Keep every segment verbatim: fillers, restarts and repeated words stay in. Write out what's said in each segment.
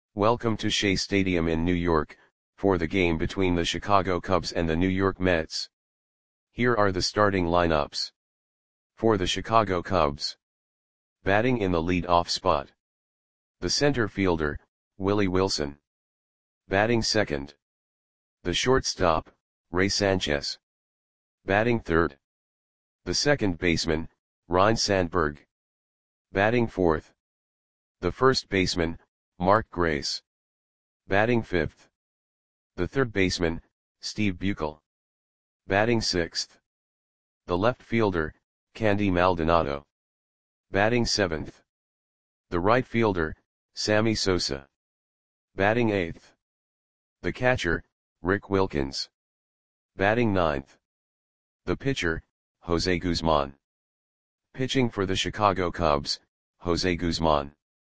Welcome to Shea Stadium in New York, for the game between the Chicago Cubs and the New York Mets. Here are the starting lineups. For the Chicago Cubs. Batting in the lead-off spot. The center fielder, Willie Wilson. Batting second. The shortstop, Ray Sanchez. Batting third. The second baseman, Ryne Sandberg. Batting fourth. The first baseman, Mark Grace. Batting fifth. The third baseman, Steve Buechele. Batting sixth. The left fielder, Candy Maldonado. Batting seventh. The right fielder, Sammy Sosa. Batting eighth. The catcher, Rick Wilkins. Batting ninth. The pitcher, Jose Guzman. Pitching for the Chicago Cubs, Jose Guzman.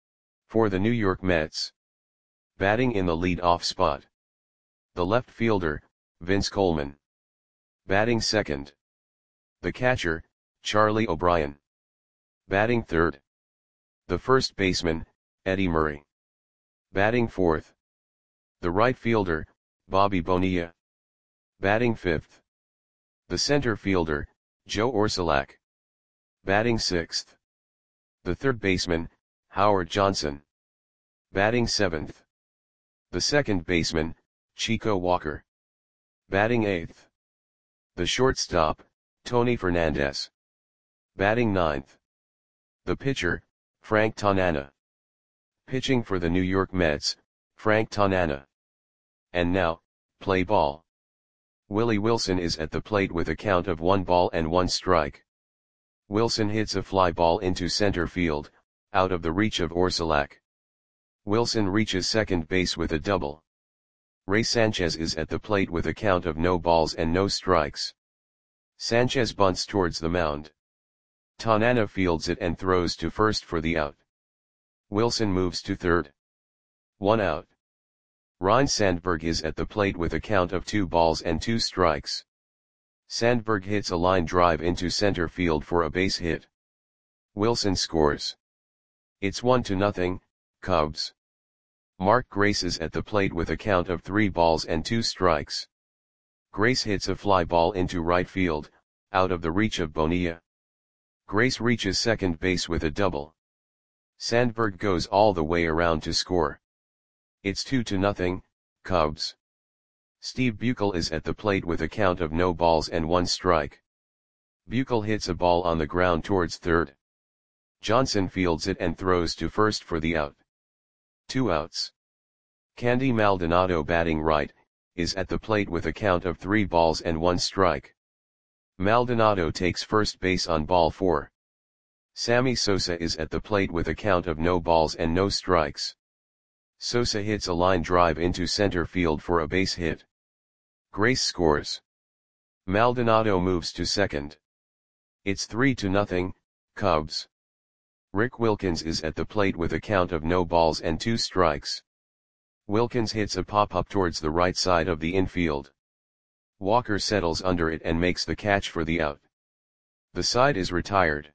For the New York Mets. Batting in the lead-off spot. The left fielder, Vince Coleman. Batting second. The catcher, Charlie O'Brien. Batting third. The first baseman, Eddie Murray. Batting fourth. The right fielder, Bobby Bonilla. Batting fifth. The center fielder, Joe Orsulak. Batting sixth. The third baseman, Howard Johnson. Batting seventh. The second baseman, Chico Walker. Batting eighth. The shortstop, Tony Fernandez. Batting ninth. The pitcher, Frank Tanana. Pitching for the New York Mets, Frank Tanana. And now, play ball. Willie Wilson is at the plate with a count of one ball and one strike. Wilson hits a fly ball into center field, out of the reach of Orsulak. Wilson reaches second base with a double. Ray Sanchez is at the plate with a count of no balls and no strikes. Sanchez bunts towards the mound. Tanana fields it and throws to first for the out. Wilson moves to third. One out. Ryne Sandberg is at the plate with a count of two balls and two strikes. Sandberg hits a line drive into center field for a base hit. Wilson scores. It's one to nothing, Cubs. Mark Grace is at the plate with a count of three balls and two strikes. Grace hits a fly ball into right field, out of the reach of Bonilla. Grace reaches second base with a double. Sandberg goes all the way around to score. It's two to nothing, Cubs. Steve Buechele is at the plate with a count of no balls and one strike. Buechele hits a ball on the ground towards third. Johnson fields it and throws to first for the out. Two outs. Candy Maldonado, batting right, is at the plate with a count of three balls and one strike. Maldonado takes first base on ball four. Sammy Sosa is at the plate with a count of no balls and no strikes. Sosa hits a line drive into center field for a base hit. Grace scores. Maldonado moves to second. It's three to nothing, Cubs. Rick Wilkins is at the plate with a count of no balls and two strikes. Wilkins hits a pop-up towards the right side of the infield. Walker settles under it and makes the catch for the out. The side is retired.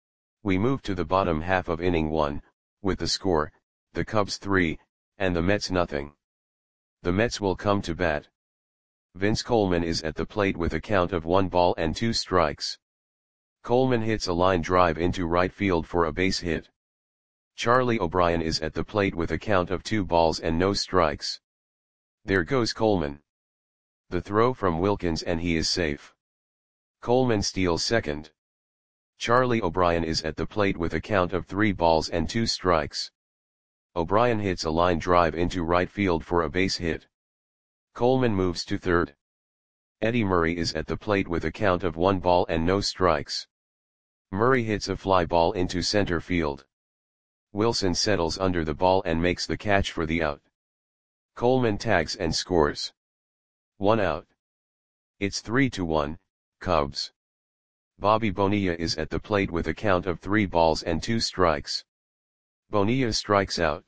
We move to the bottom half of inning one, with the score, the Cubs three, and the Mets nothing. The Mets will come to bat. Vince Coleman is at the plate with a count of one ball and two strikes. Coleman hits a line drive into right field for a base hit. Charlie O'Brien is at the plate with a count of two balls and no strikes. There goes Coleman. The throw from Wilkins and he is safe. Coleman steals second. Charlie O'Brien is at the plate with a count of three balls and two strikes. O'Brien hits a line drive into right field for a base hit. Coleman moves to third. Eddie Murray is at the plate with a count of one ball and no strikes. Murray hits a fly ball into center field. Wilson settles under the ball and makes the catch for the out. Coleman tags and scores. One out. It's three to one, Cubs. Bobby Bonilla is at the plate with a count of three balls and two strikes. Bonilla strikes out.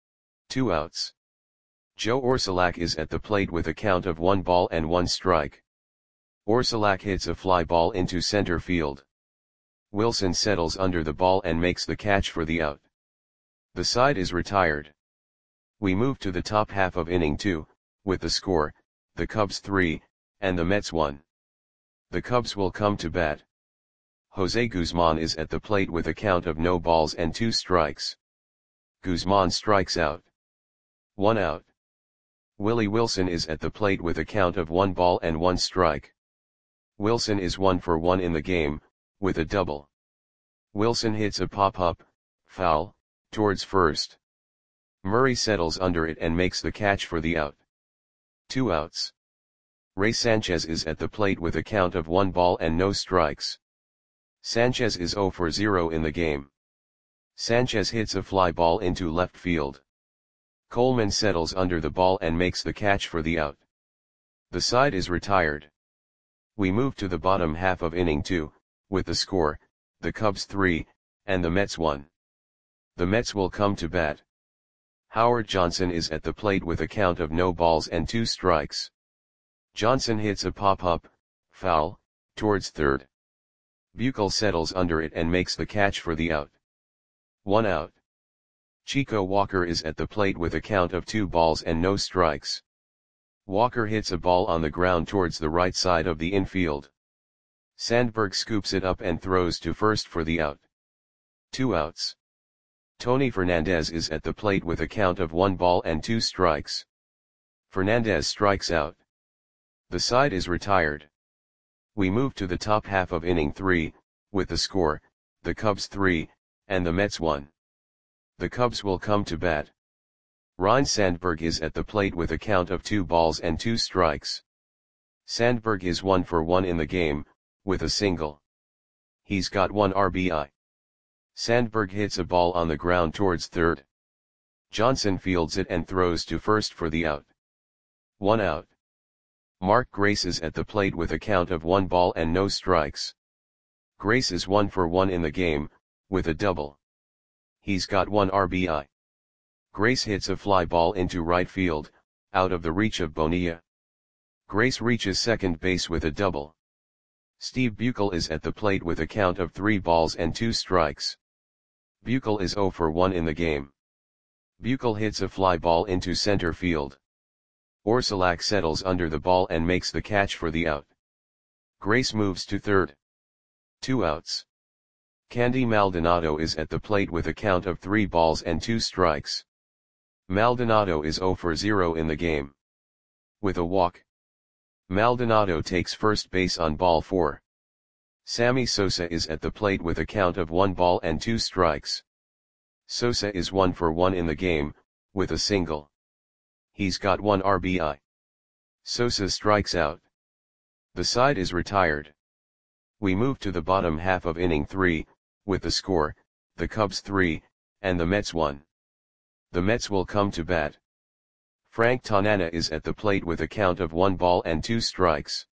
Two outs. Joe Orsulak is at the plate with a count of one ball and one strike. Orsulak hits a fly ball into center field. Wilson settles under the ball and makes the catch for the out. The side is retired. We move to the top half of inning two, with the score, the Cubs three, and the Mets one. The Cubs will come to bat. Jose Guzman is at the plate with a count of no balls and two strikes. Guzman strikes out. One out. Willie Wilson is at the plate with a count of one ball and one strike. Wilson is one for one in the game, with a double. Wilson hits a pop-up, foul, towards first. Murray settles under it and makes the catch for the out. Two outs. Ray Sanchez is at the plate with a count of one ball and no strikes. Sanchez is zero for zero in the game. Sanchez hits a fly ball into left field. Coleman settles under the ball and makes the catch for the out. The side is retired. We move to the bottom half of inning two, with the score, the Cubs three, and the Mets one. The Mets will come to bat. Howard Johnson is at the plate with a count of no balls and two strikes. Johnson hits a pop-up, foul, towards third. Buechel settles under it and makes the catch for the out. One out. Chico Walker is at the plate with a count of two balls and no strikes. Walker hits a ball on the ground towards the right side of the infield. Sandberg scoops it up and throws to first for the out. Two outs. Tony Fernandez is at the plate with a count of one ball and two strikes. Fernandez strikes out. The side is retired. We move to the top half of inning three, with the score, the Cubs three, and the Mets one. The Cubs will come to bat. Ryne Sandberg is at the plate with a count of two balls and two strikes. Sandberg is one for one in the game, with a single. He's got one R B I. Sandberg hits a ball on the ground towards third. Johnson fields it and throws to first for the out. One out. Mark Grace is at the plate with a count of one ball and no strikes. Grace is one for one in the game, with a double. He's got one R B I. Grace hits a fly ball into right field, out of the reach of Bonilla. Grace reaches second base with a double. Steve Buechel is at the plate with a count of three balls and two strikes. Buechel is zero for one in the game. Buechel hits a fly ball into center field. Orsulak settles under the ball and makes the catch for the out. Grace moves to third. Two outs. Candy Maldonado is at the plate with a count of three balls and two strikes. Maldonado is zero for zero in the game. With a walk. Maldonado takes first base on ball four. Sammy Sosa is at the plate with a count of one ball and two strikes. Sosa is one for one in the game, with a single. He's got one R B I. Sosa strikes out. The side is retired. We move to the bottom half of inning three, with the score, the Cubs three, and the Mets one. The Mets will come to bat. Frank Tanana is at the plate with a count of one ball and two strikes.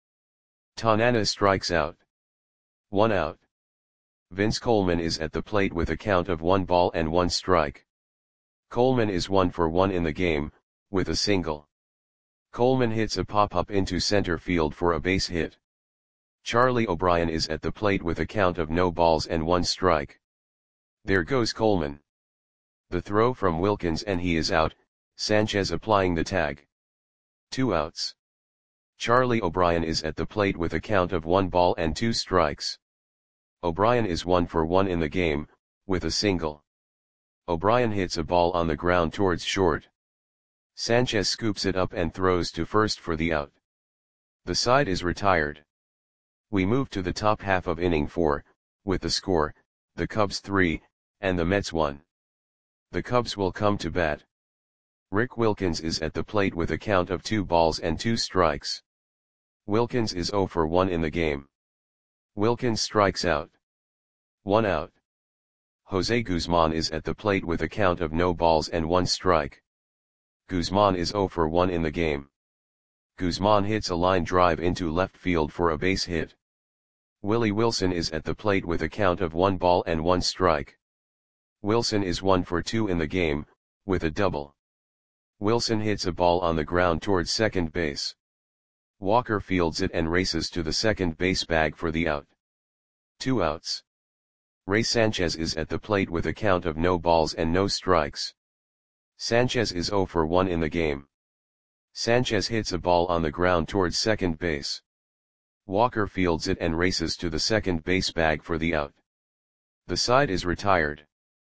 Tanana strikes out. One out. Vince Coleman is at the plate with a count of one ball and one strike. Coleman is one for one in the game, with a single. Coleman hits a pop-up into center field for a base hit. Charlie O'Brien is at the plate with a count of no balls and one strike. There goes Coleman. The throw from Wilkins and he is out, Sanchez applying the tag. Two outs. Charlie O'Brien is at the plate with a count of one ball and two strikes. O'Brien is one for one in the game, with a single. O'Brien hits a ball on the ground towards short. Sanchez scoops it up and throws to first for the out. The side is retired. We move to the top half of inning four, with the score, the Cubs three, and the Mets one. The Cubs will come to bat. Rick Wilkins is at the plate with a count of two balls and two strikes. Wilkins is zero for one in the game. Wilkins strikes out. One out. Jose Guzman is at the plate with a count of no balls and one strike. Guzman is zero for one in the game. Guzman hits a line drive into left field for a base hit. Willie Wilson is at the plate with a count of one ball and one strike. Wilson is one for two in the game, with a double. Wilson hits a ball on the ground towards second base. Walker fields it and races to the second base bag for the out. Two outs. Ray Sanchez is at the plate with a count of no balls and no strikes. Sanchez is zero for one in the game. Sanchez hits a ball on the ground towards second base. Walker fields it and races to the second base bag for the out. The side is retired.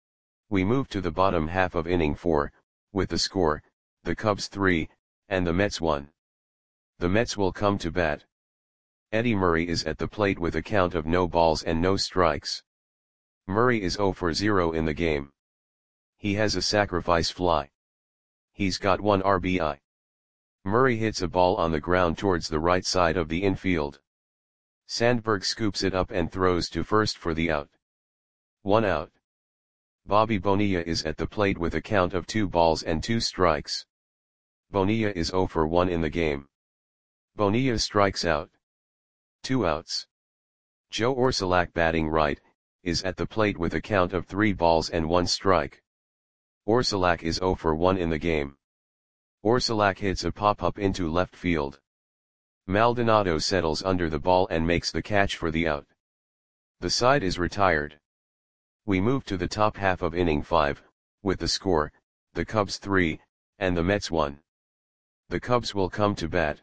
We move to the bottom half of inning four, with the score, the Cubs three, and the Mets one. The Mets will come to bat. Eddie Murray is at the plate with a count of no balls and no strikes. Murray is zero for zero in the game. He has a sacrifice fly. He's got one R B I. Murray hits a ball on the ground towards the right side of the infield. Sandberg scoops it up and throws to first for the out. One out. Bobby Bonilla is at the plate with a count of two balls and two strikes. Bonilla is zero for one in the game. Bonilla strikes out. Two outs. Joe Orsulak, batting right, is at the plate with a count of three balls and one strike. Orsulak is zero for one in the game. Orsulak hits a pop-up into left field. Maldonado settles under the ball and makes the catch for the out. The side is retired. We move to the top half of inning five, with the score, the Cubs three, and the Mets one. The Cubs will come to bat.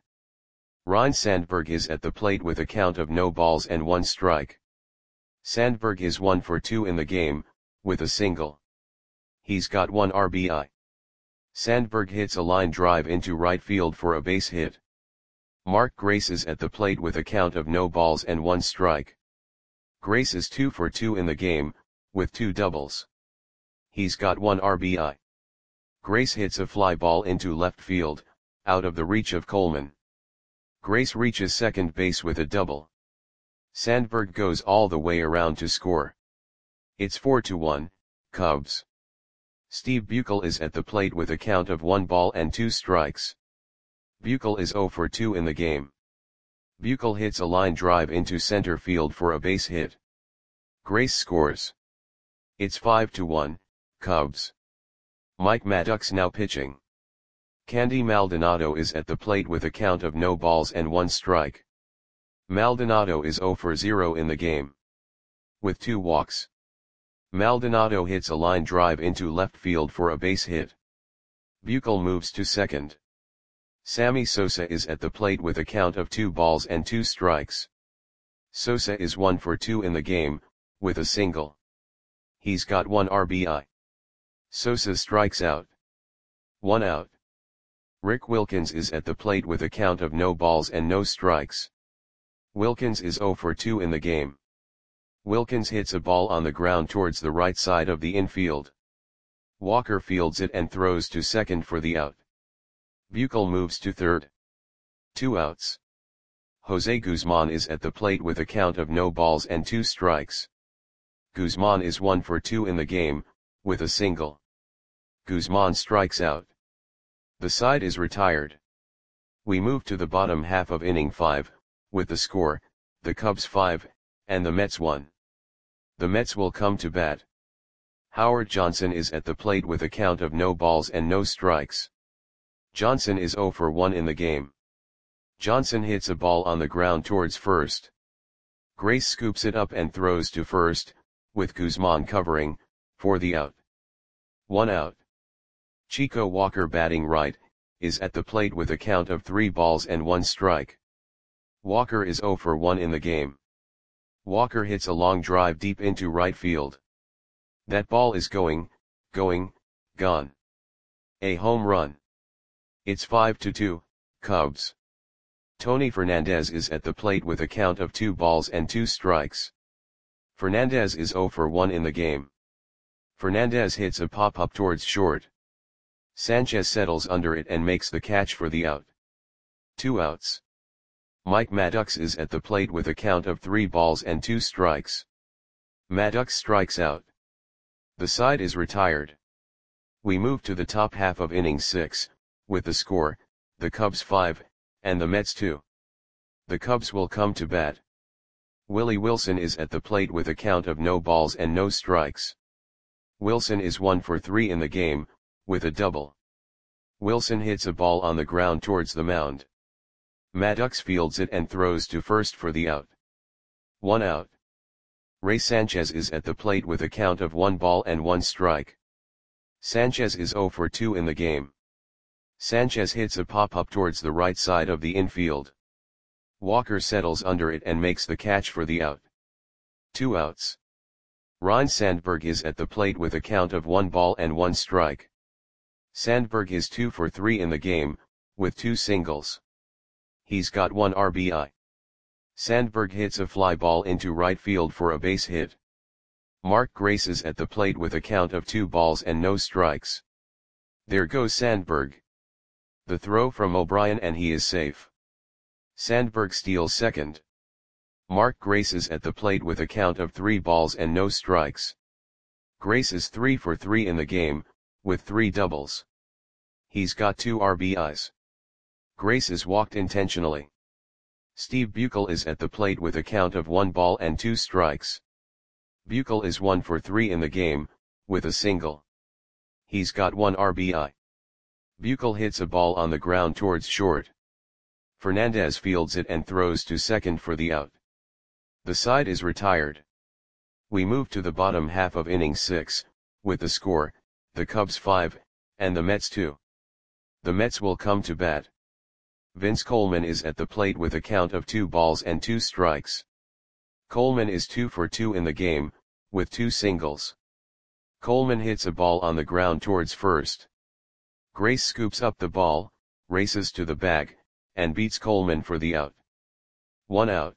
Ryne Sandberg is at the plate with a count of no balls and one strike. Sandberg is one for two in the game, with a single. He's got one R B I. Sandberg hits a line drive into right field for a base hit. Mark Grace is at the plate with a count of no balls and one strike. Grace is two for two in the game, with two doubles. He's got one R B I. Grace hits a fly ball into left field, out of the reach of Coleman. Grace reaches second base with a double. Sandberg goes all the way around to score. It's four to one, Cubs. Steve Buechele is at the plate with a count of one ball and two strikes. Buechele is zero for two in the game. Buechele hits a line drive into center field for a base hit. Grace scores. It's five to one, Cubs. Mike Maddox now pitching. Candy Maldonado is at the plate with a count of no balls and one strike. Maldonado is zero for zero in the game. With two walks. Maldonado hits a line drive into left field for a base hit. Buechele moves to second. Sammy Sosa is at the plate with a count of two balls and two strikes. Sosa is one for two in the game, with a single. He's got one R B I. Sosa strikes out. One out. Rick Wilkins is at the plate with a count of no balls and no strikes. Wilkins is zero for two in the game. Wilkins hits a ball on the ground towards the right side of the infield. Walker fields it and throws to second for the out. Buechele moves to third. Two outs. Jose Guzman is at the plate with a count of no balls and two strikes. Guzman is one for two in the game, with a single. Guzman strikes out. The side is retired. We move to the bottom half of inning five, with the score, the Cubs five, and the Mets one. The Mets will come to bat. Howard Johnson is at the plate with a count of no balls and no strikes. Johnson is zero for one in the game. Johnson hits a ball on the ground towards first. Grace scoops it up and throws to first, with Guzman covering, for the out. One out. Chico Walker, batting right, is at the plate with a count of three balls and one strike. Walker is zero for one in the game. Walker hits a long drive deep into right field. That ball is going, going, gone. A home run. It's five to two, Cubs. Tony Fernandez is at the plate with a count of two balls and two strikes. Fernandez is zero for one in the game. Fernandez hits a pop-up towards short. Sanchez settles under it and makes the catch for the out. Two outs. Mike Maddox is at the plate with a count of three balls and two strikes. Maddox strikes out. The side is retired. We move to the top half of inning six, with the score, the Cubs five, and the Mets two. The Cubs will come to bat. Willie Wilson is at the plate with a count of no balls and no strikes. Wilson is one for three in the game, with a double. Wilson hits a ball on the ground towards the mound. Maddox fields it and throws to first for the out. One out. Ray Sanchez is at the plate with a count of one ball and one strike. Sanchez is zero for two in the game. Sanchez hits a pop-up towards the right side of the infield. Walker settles under it and makes the catch for the out. Two outs. Ryne Sandberg is at the plate with a count of one ball and one strike. Sandberg is two for three in the game, with two singles. He's got one R B I. Sandberg hits a fly ball into right field for a base hit. Mark Grace is at the plate with a count of two balls and no strikes. There goes Sandberg. The throw from O'Brien and he is safe. Sandberg steals second. Mark Grace is at the plate with a count of three balls and no strikes. Grace is three for three in the game, with three doubles. He's got two R B Is. Grace is walked intentionally. Steve Buechele is at the plate with a count of one ball and two strikes. Buechele is one for three in the game, with a single. He's got one R B I. Buechele hits a ball on the ground towards short. Fernandez fields it and throws to second for the out. The side is retired. We move to the bottom half of inning six, with the score, the Cubs five, and the Mets two. The Mets will come to bat. Vince Coleman is at the plate with a count of two balls and two strikes. Coleman is two for two in the game, with two singles. Coleman hits a ball on the ground towards first. Grace scoops up the ball, races to the bag, and beats Coleman for the out. One out.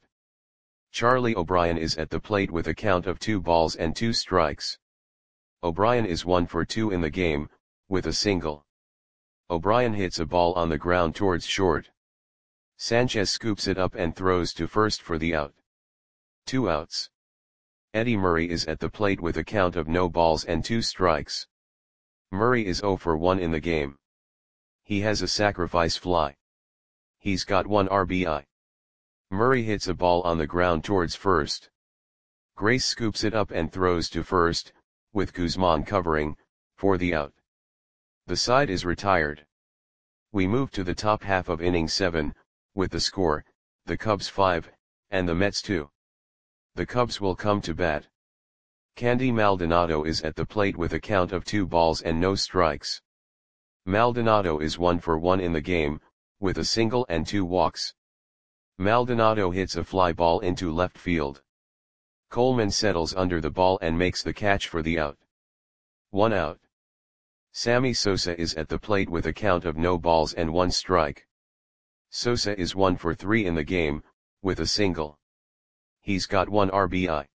Charlie O'Brien is at the plate with a count of two balls and two strikes. O'Brien is one for two in the game, with a single. O'Brien hits a ball on the ground towards short. Sanchez scoops it up and throws to first for the out. Two outs. Eddie Murray is at the plate with a count of no balls and two strikes. Murray is zero for one in the game. He has a sacrifice fly. He's got one R B I. Murray hits a ball on the ground towards first. Grace scoops it up and throws to first, with Guzman covering, for the out. The side is retired. We move to the top half of inning seven, with the score, the Cubs five, and the Mets two. The Cubs will come to bat. Candy Maldonado is at the plate with a count of two balls and no strikes. Maldonado is one for one in the game, with a single and two walks. Maldonado hits a fly ball into left field. Coleman settles under the ball and makes the catch for the out. One out. Sammy Sosa is at the plate with a count of no balls and one strike. Sosa is one for three in the game, with a single. He's got one R B I.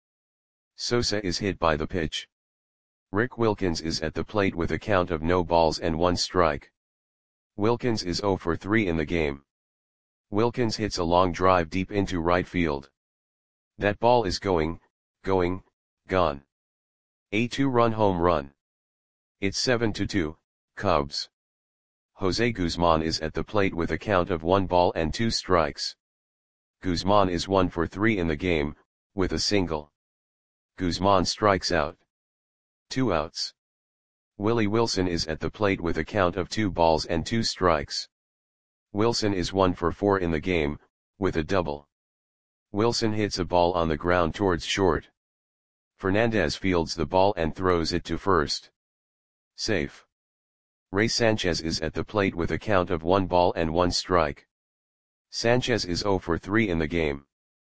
Sosa is hit by the pitch. Rick Wilkins is at the plate with a count of no balls and one strike. Wilkins is zero for three in the game. Wilkins hits a long drive deep into right field. That ball is going, going, gone. A two-run home run. It's seven to two, Cubs. Jose Guzman is at the plate with a count of one ball and two strikes. Guzman is one for three in the game, with a single. Guzman strikes out. Two outs. Willie Wilson is at the plate with a count of two balls and two strikes. Wilson is one for four in the game, with a double. Wilson hits a ball on the ground towards short. Fernandez fields the ball and throws it to first. Safe. Ray Sanchez is at the plate with a count of one ball and one strike. Sanchez is zero for three in the game.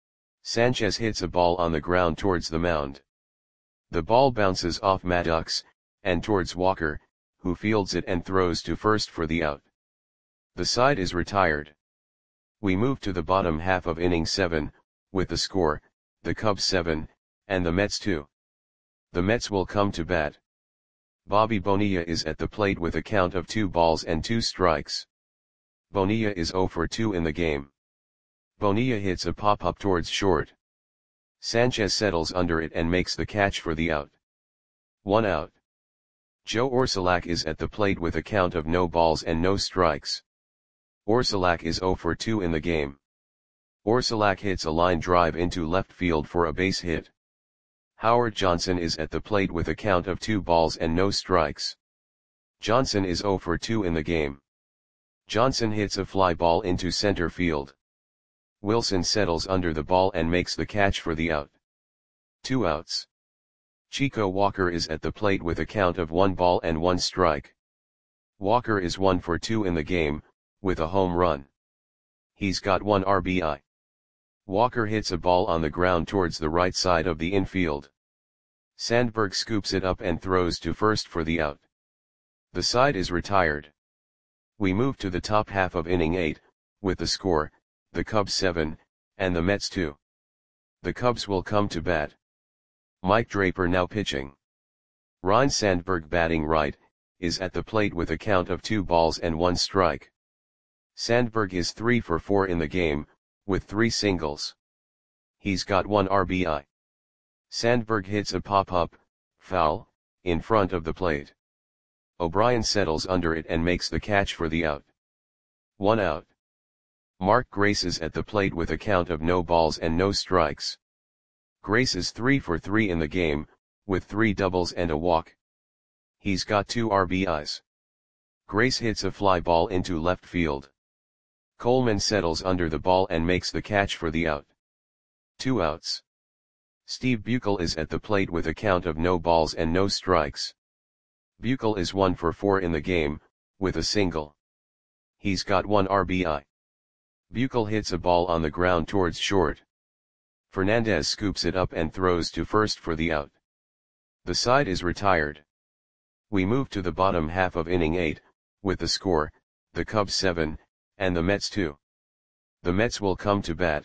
Sanchez hits a ball on the ground towards the mound. The ball bounces off Maddox, and towards Walker, who fields it and throws to first for the out. The side is retired. We move to the bottom half of inning seven, with the score, the Cubs seven, and the Mets two. The Mets will come to bat. Bobby Bonilla is at the plate with a count of two balls and two strikes. Bonilla is zero for two in the game. Bonilla hits a pop-up towards short. Sanchez settles under it and makes the catch for the out. One out. Joe Orsulak is at the plate with a count of no balls and no strikes. Orsulak is zero for two in the game. Orsulak hits a line drive into left field for a base hit. Howard Johnson is at the plate with a count of two balls and no strikes. Johnson is zero for two in the game. Johnson hits a fly ball into center field. Wilson settles under the ball and makes the catch for the out. Two outs. Chico Walker is at the plate with a count of one ball and one strike. Walker is one for two in the game, with a home run. He's got one R B I. Walker hits a ball on the ground towards the right side of the infield. Sandberg scoops it up and throws to first for the out. The side is retired. We move to the top half of inning eight, with the score, the Cubs seven, and the Mets two. The Cubs will come to bat. Mike Draper now pitching. Ryne Sandberg batting right, is at the plate with a count of two balls and one strike. Sandberg is three for four in the game, with three singles. He's got one R B I. Sandberg hits a pop-up, foul, in front of the plate. O'Brien settles under it and makes the catch for the out. One out. Mark Grace is at the plate with a count of no balls and no strikes. Grace is three for three in the game, with three doubles and a walk. He's got two R B Is. Grace hits a fly ball into left field. Coleman settles under the ball and makes the catch for the out. Two outs. Steve Buechele is at the plate with a count of no balls and no strikes. Buechele is one for four in the game, with a single. He's got one R B I. Buechele hits a ball on the ground towards short. Fernandez scoops it up and throws to first for the out. The side is retired. We move to the bottom half of inning eight, with the score, the Cubs seven, and the Mets two. The Mets will come to bat.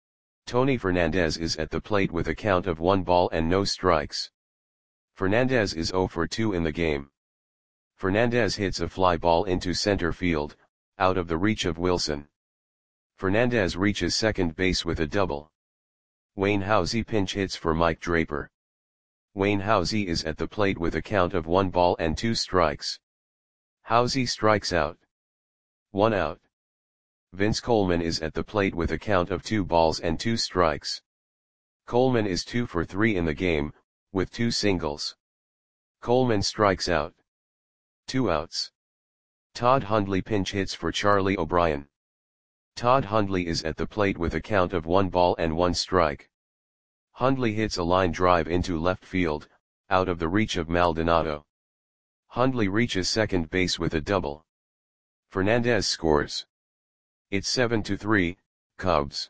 Tony Fernandez is at the plate with a count of one ball and no strikes. Fernandez is zero for two in the game. Fernandez hits a fly ball into center field, out of the reach of Wilson. Fernandez reaches second base with a double. Wayne Housey pinch hits for Mike Draper. Wayne Housey is at the plate with a count of one ball and two strikes. Housey strikes out. One out. Vince Coleman is at the plate with a count of two balls and two strikes. Coleman is two for three in the game, with two singles. Coleman strikes out. Two outs. Todd Hundley pinch hits for Charlie O'Brien. Todd Hundley is at the plate with a count of one ball and one strike. Hundley hits a line drive into left field, out of the reach of Maldonado. Hundley reaches second base with a double. Fernandez scores. It's seven to three, Cubs.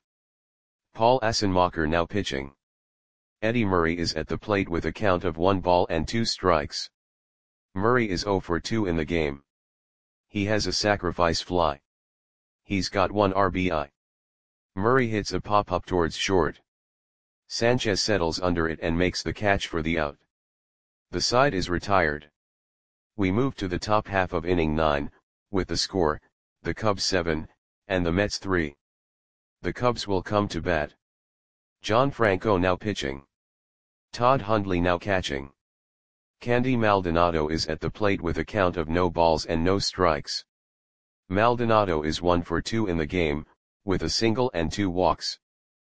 Paul Assenmacher now pitching. Eddie Murray is at the plate with a count of one ball and two strikes. Murray is zero for two in the game. He has a sacrifice fly. He's got one R B I. Murray hits a pop-up towards short. Sanchez settles under it and makes the catch for the out. The side is retired. We move to the top half of inning nine, with the score, the Cubs seven, and the Mets three. The Cubs will come to bat. John Franco now pitching. Todd Hundley now catching. Candy Maldonado is at the plate with a count of no balls and no strikes. Maldonado is one for two in the game, with a single and two walks.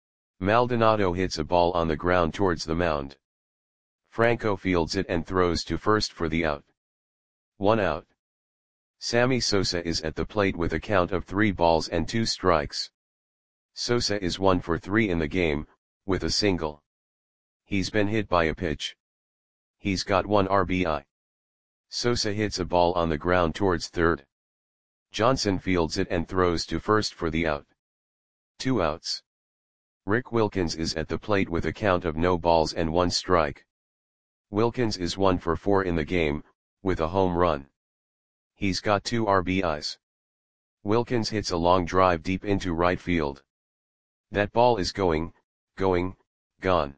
Maldonado hits a ball on the ground towards the mound. Franco fields it and throws to first for the out. One out. Sammy Sosa is at the plate with a count of three balls and two strikes. Sosa is one for three in the game, with a single. He's been hit by a pitch. He's got one R B I. Sosa hits a ball on the ground towards third. Johnson fields it and throws to first for the out. Two outs. Rick Wilkins is at the plate with a count of no balls and one strike. Wilkins is one for four in the game, with a home run. He's got two R B Is. Wilkins hits a long drive deep into right field. That ball is going, going, gone.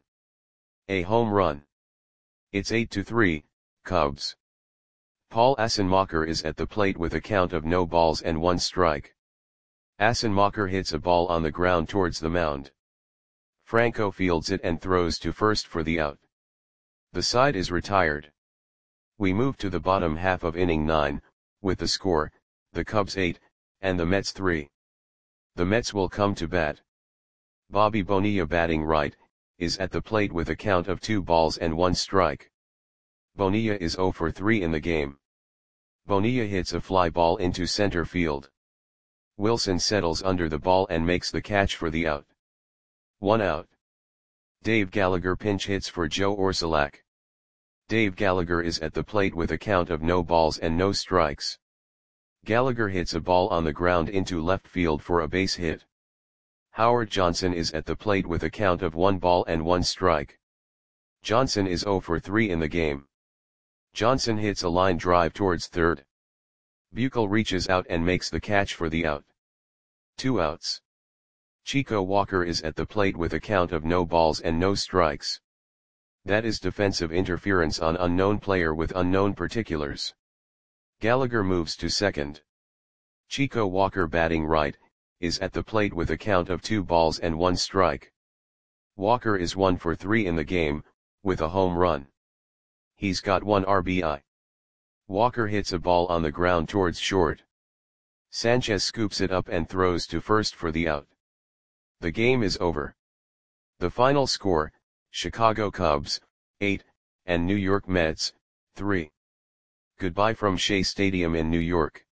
A home run. It's eight to three, Cubs. Paul Assenmacher is at the plate with a count of no balls and one strike. Assenmacher hits a ball on the ground towards the mound. Franco fields it and throws to first for the out. The side is retired. We move to the bottom half of inning nine, with the score, the Cubs eight, and the Mets three. The Mets will come to bat. Bobby Bonilla batting right, is at the plate with a count of two balls and one strike. Bonilla is zero for three in the game. Bonilla hits a fly ball into center field. Wilson settles under the ball and makes the catch for the out. One out. Dave Gallagher pinch hits for Joe Orsulak. Dave Gallagher is at the plate with a count of no balls and no strikes. Gallagher hits a ball on the ground into left field for a base hit. Howard Johnson is at the plate with a count of one ball and one strike. Johnson is zero for three in the game. Johnson hits a line drive towards third. Buechel reaches out and makes the catch for the out. Two outs. Chico Walker is at the plate with a count of no balls and no strikes. That is defensive interference on unknown player with unknown particulars. Gallagher moves to second. Chico Walker, batting right, is at the plate with a count of two balls and one strike. Walker is one for three in the game, with a home run. He's got one R B I. Walker hits a ball on the ground towards short. Sanchez scoops it up and throws to first for the out. The game is over. The final score, Chicago Cubs, eight, and New York Mets, three. Goodbye from Shea Stadium in New York.